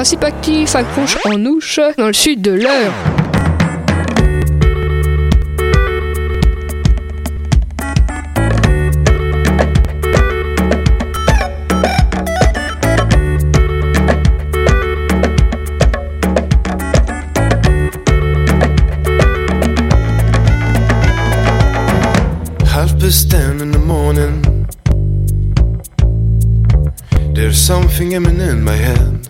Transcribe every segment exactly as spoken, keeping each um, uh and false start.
principe actif accroche en ouche dans le sud de l'Eure. Half past ten in the morning, there's something humming in my head.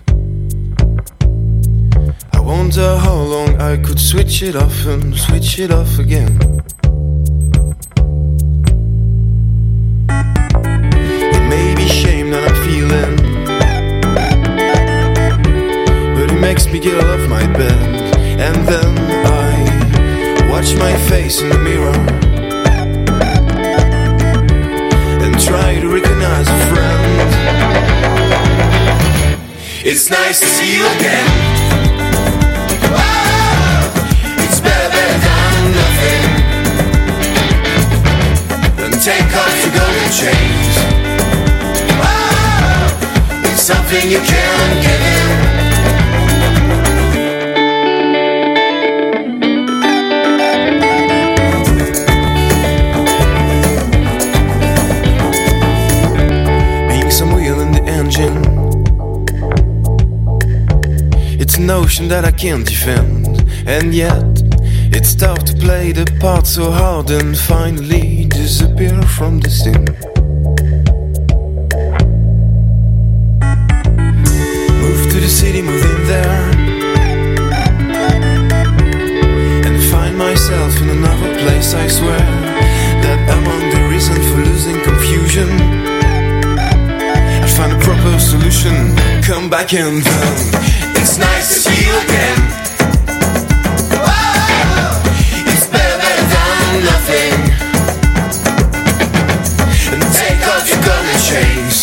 I wonder how long I could switch it off and switch it off again. It may be shame that I'm feeling, but it makes me get out of my bed. And then I watch my face in the mirror and try to recognize a friend. It's nice to see you again. Whoa! It's better, better than nothing. Then take off your golden chains. Whoa! It's something you can't give in. It's a notion that I can't defend, and yet it's tough to play the part so hard and finally disappear from the scene. Move to the city, move in there, and find myself in another place. I swear that among the reasons for losing confusion, I'll find a proper solution. Come back and then it's nice to see you again. Whoa! It's better, better than nothing. And take off your golden chains.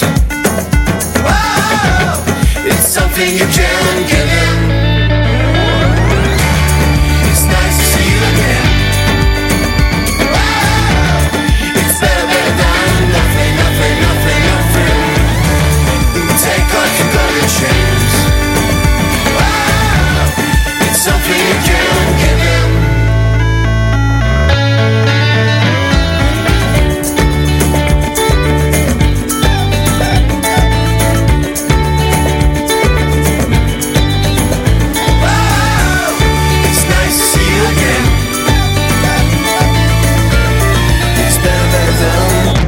Whoa! It's something you can't give in. It's nice to see you again. Whoa! It's better, better than nothing, nothing, nothing, nothing. And take off your golden chains. Something you can't give in. Wow, it's nice to see you again. It's better, better than.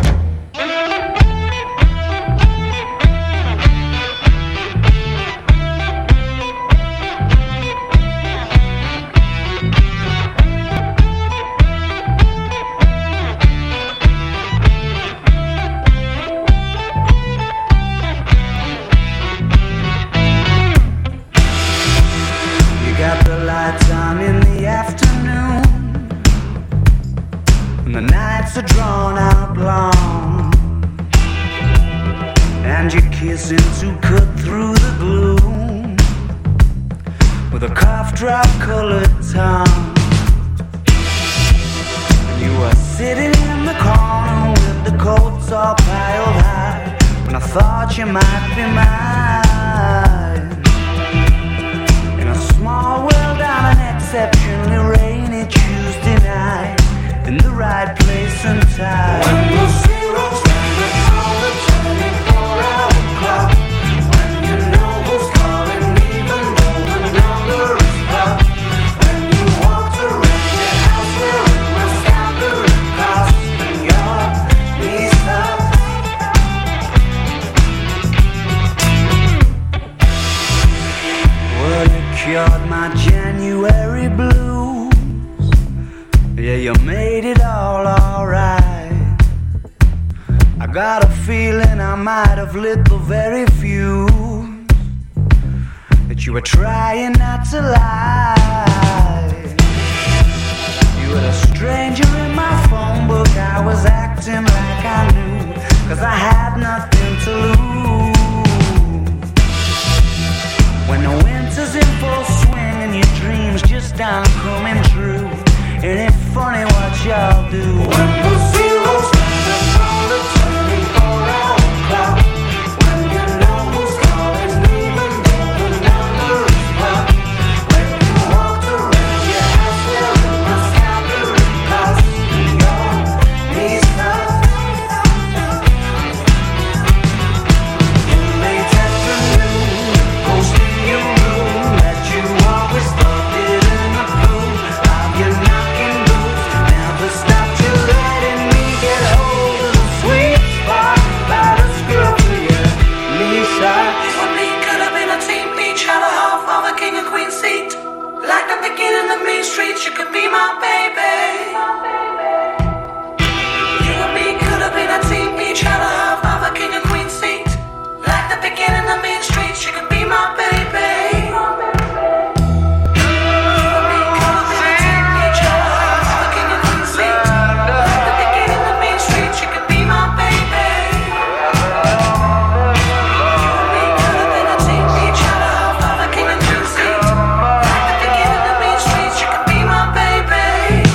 Are drawn out long, and you're kissing to cut through the gloom with a cough drop colored tongue. You were sitting in the corner with the coats all piled high, and I thought you might be mine. In a small world on an exceptionally rainy Tuesday night, in the right place and time. When the zero's standing on the twenty-four hour clock, when you know who's calling, even though the number is blocked. When you walk around your house wearing my staggering cost, and your knees up. Well, you cured my January blues. Yeah, you made it all alright. I got a feeling I might have lit the very fuse that you were trying not to lie. You were a stranger in my phone book. I was acting like I knew, 'cause I had nothing to lose. When the winter's in full swing and your dreams just aren't coming true, ain't it funny what y'all do? When the zero's standing on the twenty-four hour clock, when you know who's calling, even though the number streets, you could be my baby. You and me could have been a team, each had a half of a king and queen seat. Like the beginning of main streets, you could be my baby. You and me could have been a team, each had a half of a king and queen seat. Like the beginning of main streets, you could be my baby. You and me could have been a team, each had a half of a king and queen seat. Like the beginning of main streets, you could be my baby.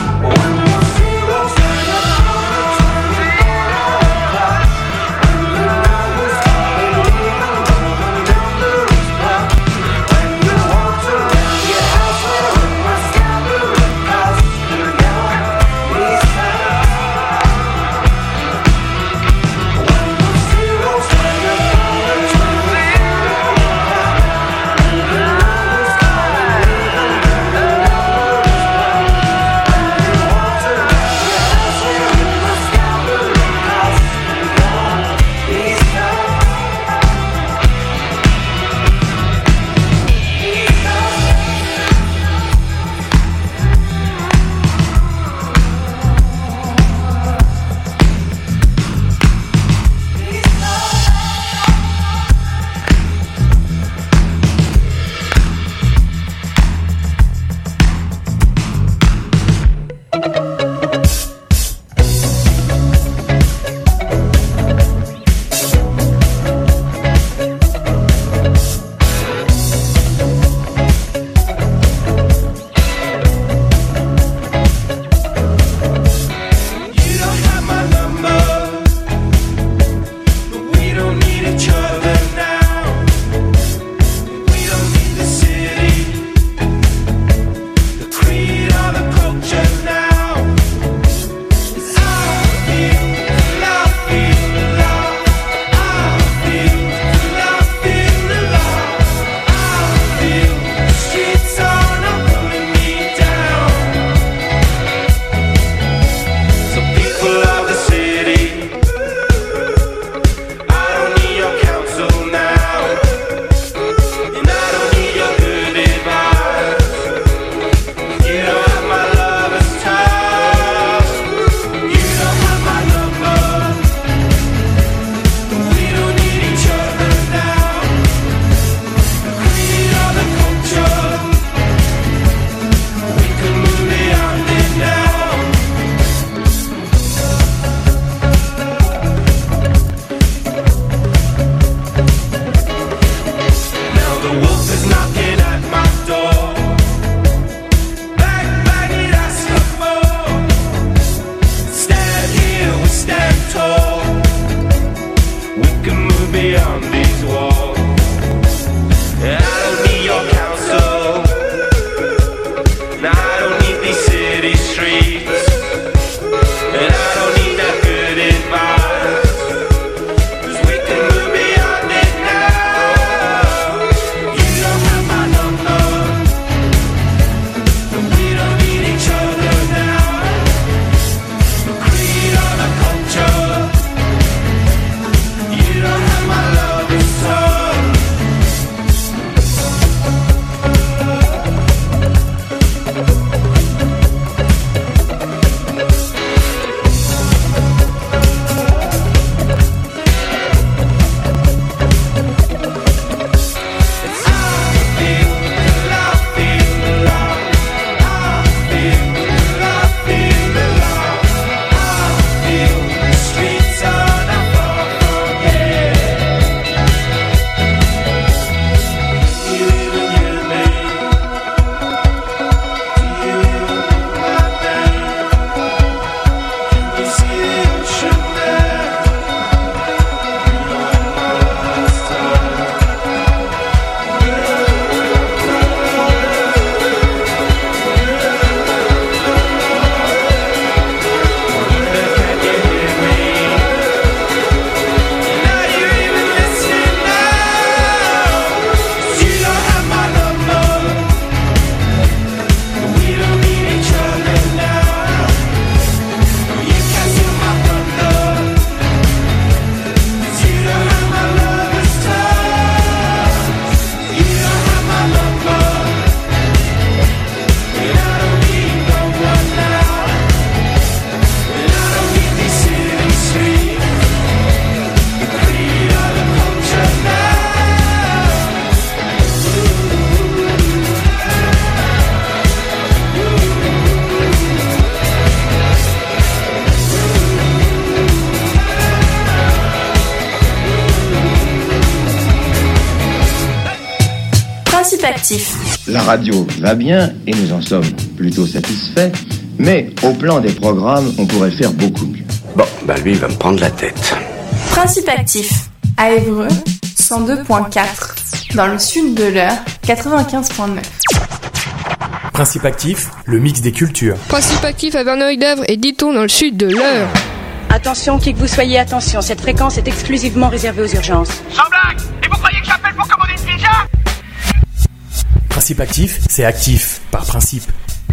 Principactif. La radio va bien et nous en sommes plutôt satisfaits, mais au plan des programmes, on pourrait faire beaucoup mieux. Bon, bah lui, il va me prendre la tête. Principactif. À Évreux, cent deux virgule quatre. Dans le sud de l'Eure, quatre-vingt-quinze virgule neuf. Principactif, le mix des cultures. Principactif à Verneuil-d'Avre et Diton dans le sud de l'Eure. Attention, qui que vous soyez, attention, cette fréquence est exclusivement réservée aux urgences. Sans blague! Et vous croyez que j'appelle pour commander une pizza? Principactif, c'est actif, par principe.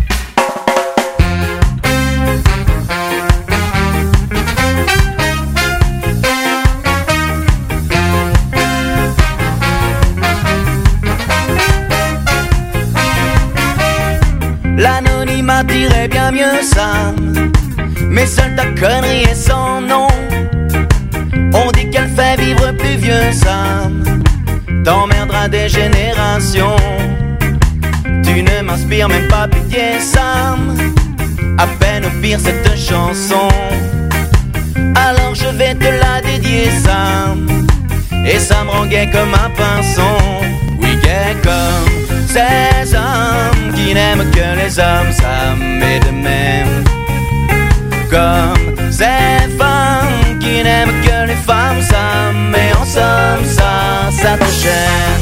L'anonymat dirait bien mieux ça, mais seule ta connerie est sans nom. On dit qu'elle fait vivre plus vieux, ça t'emmerdera des générations. Tu ne m'inspires même pas pitié, Sam. À peine au pire cette chanson. Alors je vais te la dédier, Sam. Et ça me rend gai comme un pinson. Oui, gai comme ces hommes qui n'aiment que les hommes, Sam, et de même comme ces femmes qui n'aiment que les femmes, Sam, et en somme ça, ça t'enchaîne.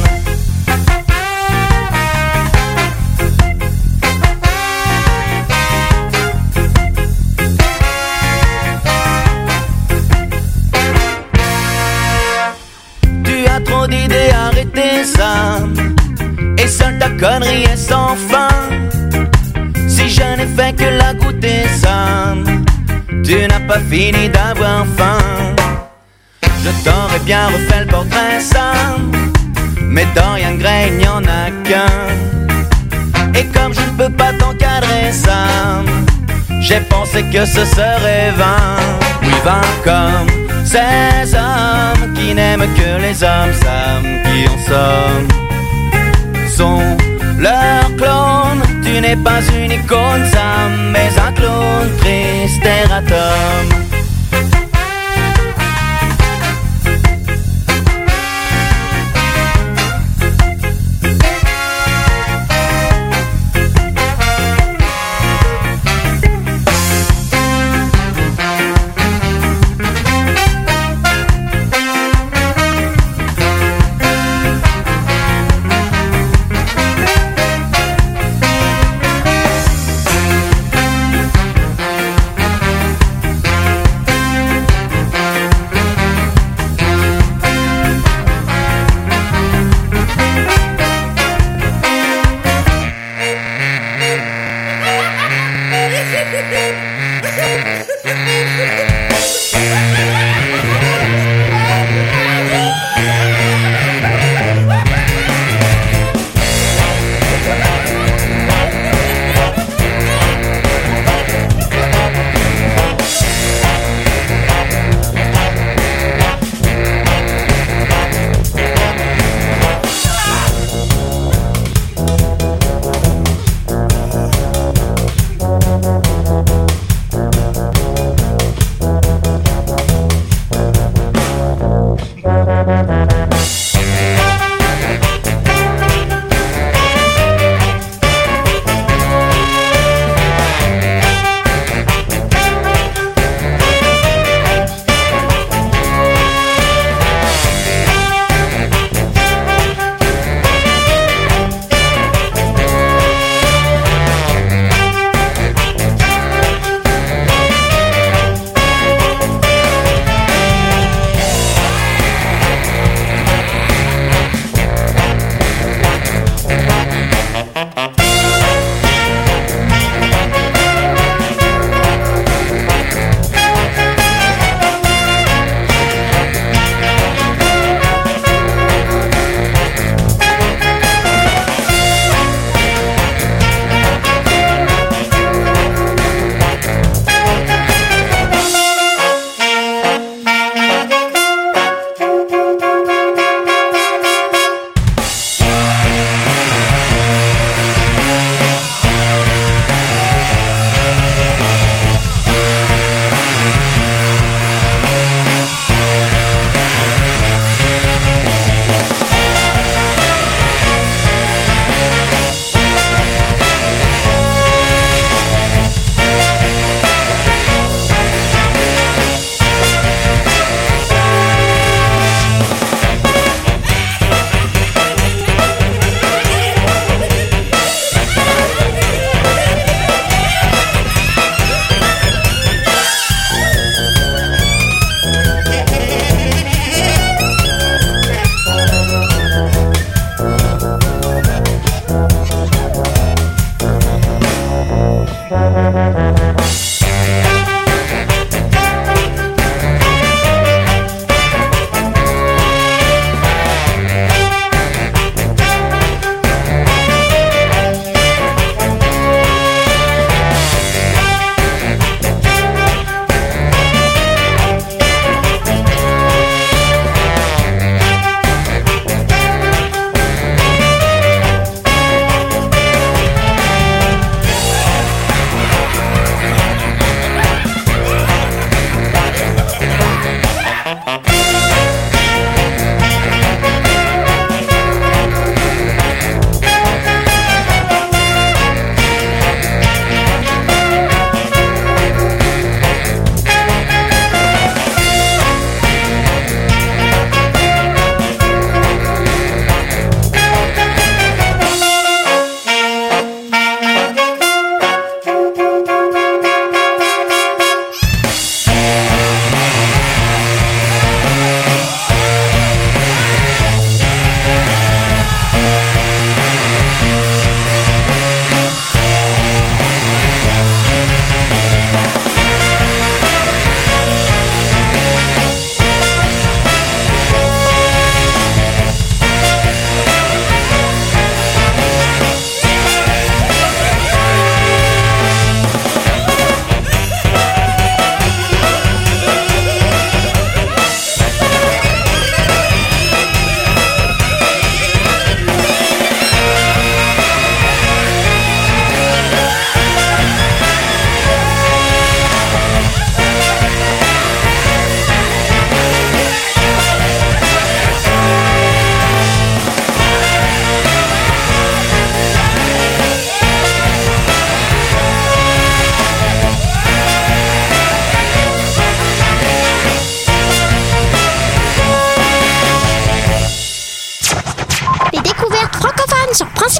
Tu as trop d'idées, arrêtez ça. Et seule ta connerie est sans fin. Si je n'ai fait que la goûter, ça, tu n'as pas fini d'avoir faim. Je t'aurais bien refait le portrait, ça, mais Dorian Gray, il n'y en a qu'un. Et comme je ne peux pas t'encadrer, ça, j'ai pensé que ce serait vain. Oui, vain comme ces hommes qui n'aiment que les hommes, Sam, qui en somme sont leur clone. Tu n'es pas une icône, Sam, mais un clone triste erratum.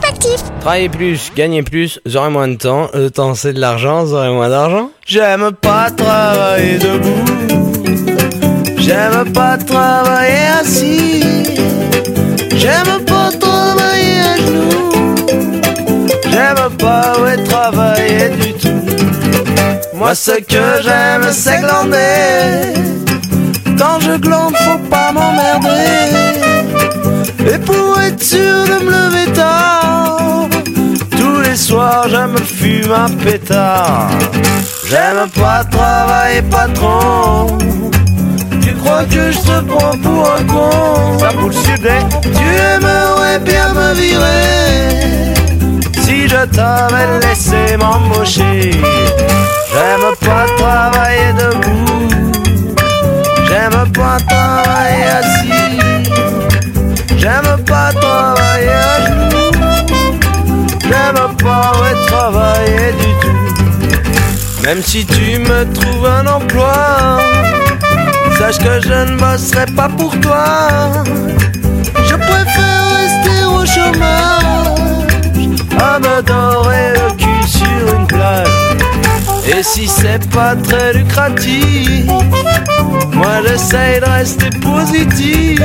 Actif. Travailler plus, gagner plus, j'aurai moins de temps. Le temps c'est de l'argent, j'aurai moins d'argent. J'aime pas travailler debout. J'aime pas travailler assis. J'aime pas travailler à genoux. J'aime pas ouais, travailler du tout. Moi ce que j'aime c'est glander. Quand je glande faut pas m'emmerder. Et pour être sûr de me lever tard, tous les soirs je me fume un pétard. J'aime pas travailler patron. Tu crois que je te prends pour un con? Ça pour le sud, hein? Tu aimerais bien me virer si je t'avais laissé m'embaucher. J'aime pas travailler debout. J'aime pas travailler assis. J'aime pas travailler à genoux. J'aime pas ouais, travailler du tout. Même si tu me trouves un emploi, sache que je ne bosserai pas pour toi. Je préfère rester au chômage, à me dorer le cul sur une plage. Et si c'est pas très lucratif, moi j'essaye de rester positif.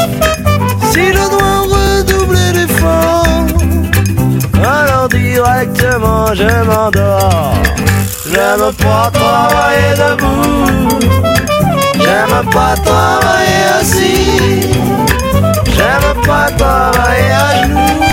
Si je dois redoubler d'efforts, alors directement je m'endors. J'aime pas travailler debout. J'aime pas travailler assis. J'aime pas travailler à genoux.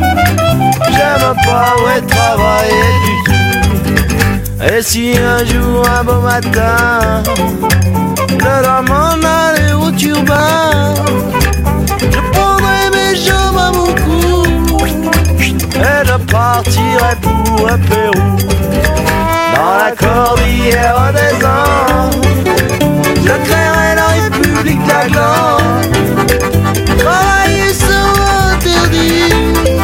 J'aime pas ouais travailler du tout. Et si un jour, un beau matin, je dois m'en aller au turbin, je prendrai mes jambes à mon cou et je partirai pour le Pérou. Dans la cordillère des Andes, je créerai la République de la glande. Travailler sera interdit,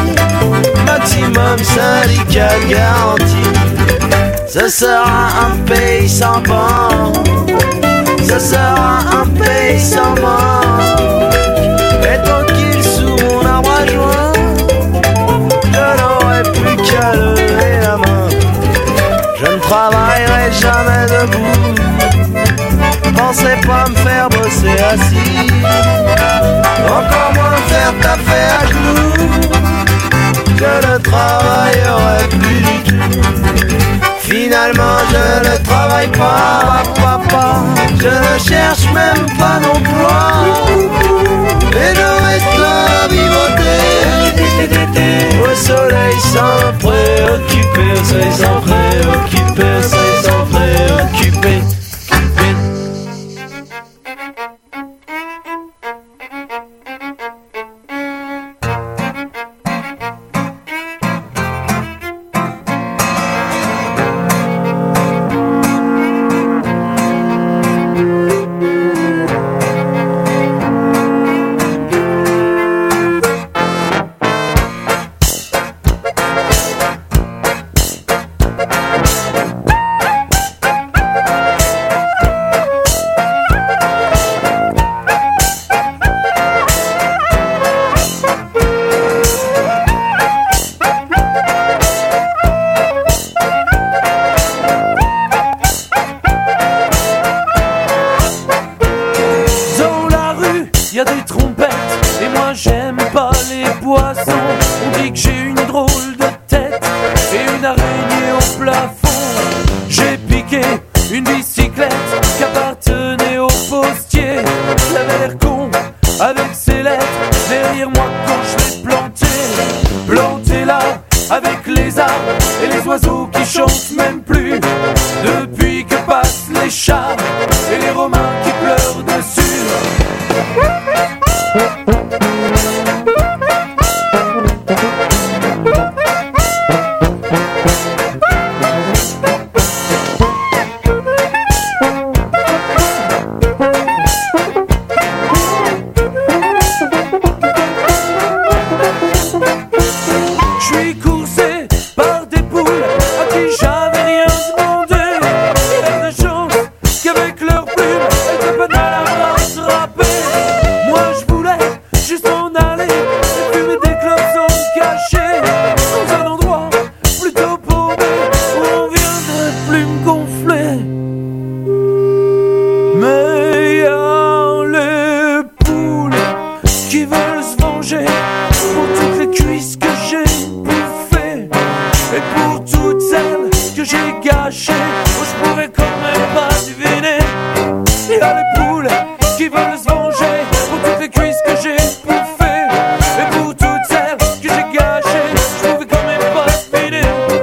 maximum syndical garanti. Ce sera un pays sans banque, ce sera un pays sans manque. Et tranquille sous mon arbre à joint, je n'aurai plus qu'à lever la main. Je ne travaillerai jamais debout. Pensez pas me faire bosser assis, encore moins me faire taper à genoux. Je ne travaillerai plus du tout. Finalement je ne travaille pas, papa. Je ne cherche même pas d'emploi. Et je reste là à vivoter au soleil sans me préoccuper. Au soleil sans préoccuper. Au soleil sans préoccuper. J'avais rien demandé, il y a de chance qu'avec leur plume Et pour toutes celles que j'ai gâchées, moi je pourrais quand même pas deviner. Il y a les poules qui veulent se venger pour toutes les cuisses que j'ai bouffées. Et pour toutes celles que j'ai gâchées, je pouvais quand même pas deviner.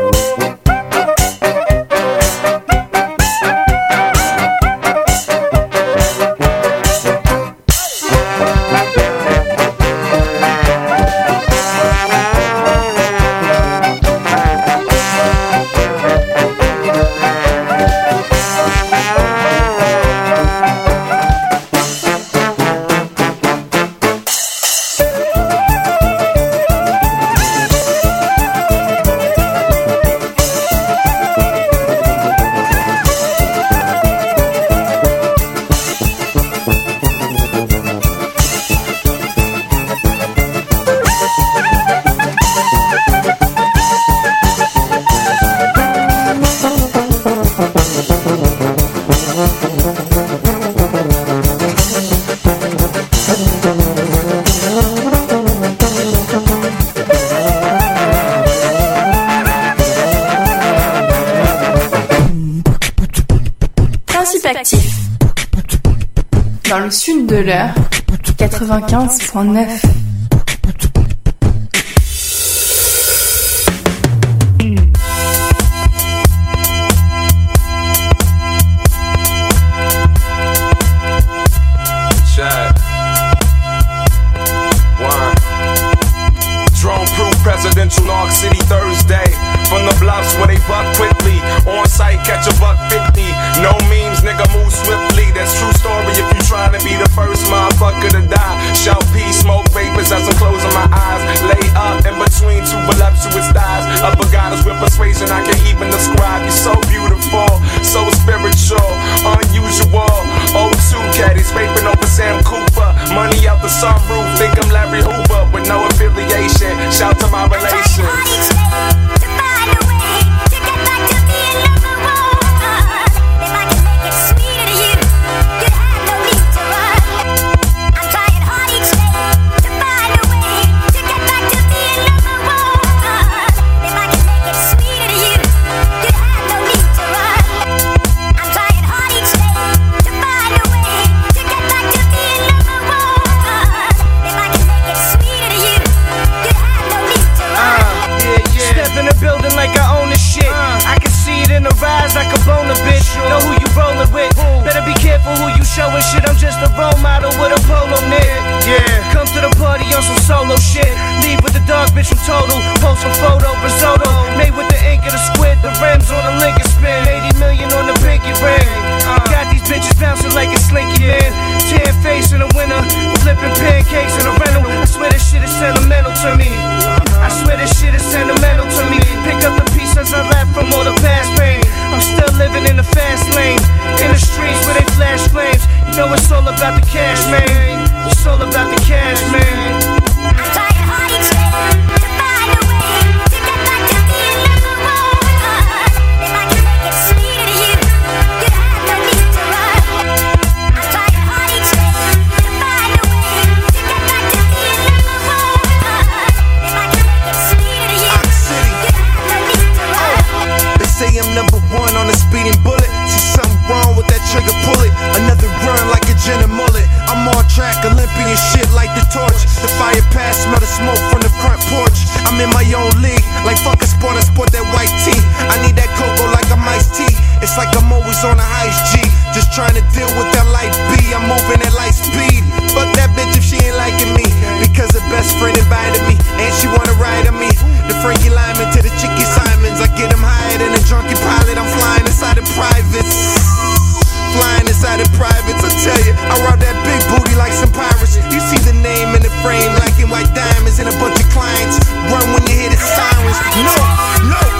Actif. Dans le sud de l'heure, quatre-vingt-quinze virgule neuf. Presidential North City Thursday. From the bluffs where they buck quickly. On site, catch a buck fifty. No memes, nigga, move swiftly. That's true story if you trying to be the first motherfucker to die. Shout peace, smoke vapors as I'm closing my eyes. Lay up in between two voluptuous thighs. Upper goddess with persuasion I can't even describe. You're so beautiful, so spiritual, unusual. oh two caddies, vaping over Sam Cooper. Money out the sunroof, think I'm Larry Hoover. With no affiliation, shout to my relations. Like a boner, bitch. Know who you rollin' with. Better be careful who you showin' shit. I'm just a role model with a polo knit. Yeah. Come to the party on some solo shit. Leave with the dog, bitch, from Total. Post a photo, risotto. Made with the ink of the squid. The rims on the Lincoln spin. eighty million on the pinky ring. Got these bitches bouncing like a slinky man. Tan face in the winter. Flipping pancakes in a rental. I swear this shit is sentimental to me. I swear this shit is sentimental to me. Pick up the pieces I left from all the past pain. I'm still living in the fast lane. In the streets where they flash flames. You know it's all about the cash, man. It's all about the cash, man. I'm trying hard each day to find a way to get back to being number one. If I can make it sweeter to you, you have no need to run. I'm trying hard each day to find a way to get back to being number one. If I can make it sweeter to you, you have no need to run. They say I'm number one on a speeding bullet. See something wrong with that trigger, pull it. Another run like a gin and mullet. I'm on track, Olympian shit like the torch. The fire pass, smell the smoke from the front porch. I'm in my own league, like fuck a sport, I sport that white tee. I need that cocoa like I'm iced tea. It's like I'm always on a ice G. Just trying to deal with that light B. I'm moving at light speed. Fuck that bitch if she ain't liking me. Because her best friend invited me, and she wanna ride on me. The Frankie Lyman to the Chicky Simons. I get them higher than a drunken pilot. I'm flying inside of privates. Flying inside of privates, I tell you, I rob that big booty like some pirates. You see the name in the frame like in white diamonds and a bunch of clients. Run when you hear the sirens. No, no.